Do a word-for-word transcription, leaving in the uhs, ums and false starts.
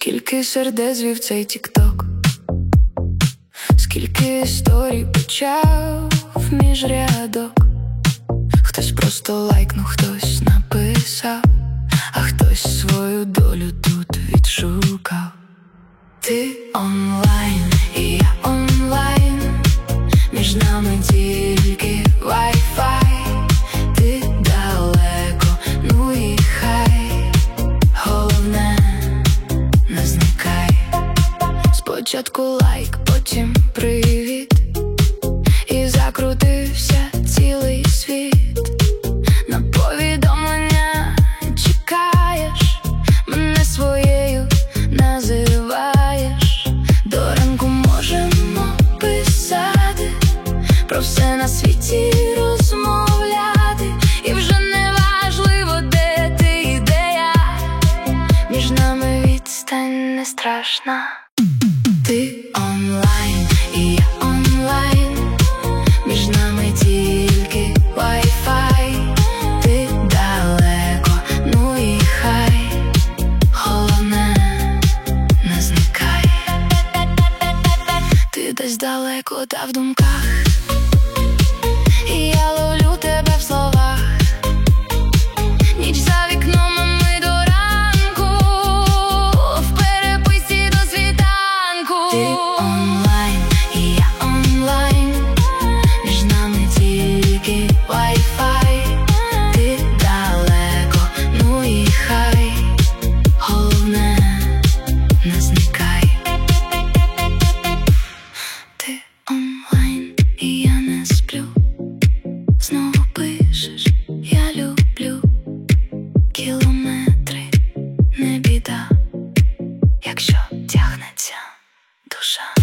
Скільки сердець звів цей тік-ток, скільки історій почав між рядок. Хтось просто лайкнув, хтось написав, а хтось свою долю тут відшукав. Ти онлайн, і я онлайн, між нами тільки вай-фай. Ти далеко, ну і хай, головне не зникай. Спочатку лайк, потім привіт, і закрутився цілий світ. На повідомлення чекаєш, мене своєю називаєш. До ранку можемо писати, про все на світі розмовляти. І вже не важливо, де ти і де я, між нами відстань не страшна. Ти онлайн, і я онлайн, між нами тільки вай-фай. Ти далеко, ну і хай, головне не зникай. Ти десь далеко, та в думках, і я ловлю тебе в словах. Ніч за вікном, а ми до ранку, в переписці до світанку. Ти онлайн, і я онлайн, між нами тільки вай-фай. Ти далеко, ну і хай, головне не зникай. Ти онлайн, і я не сплю, знову пишеш, я люблю. Кілометри не біда, якщо тягнеться душа.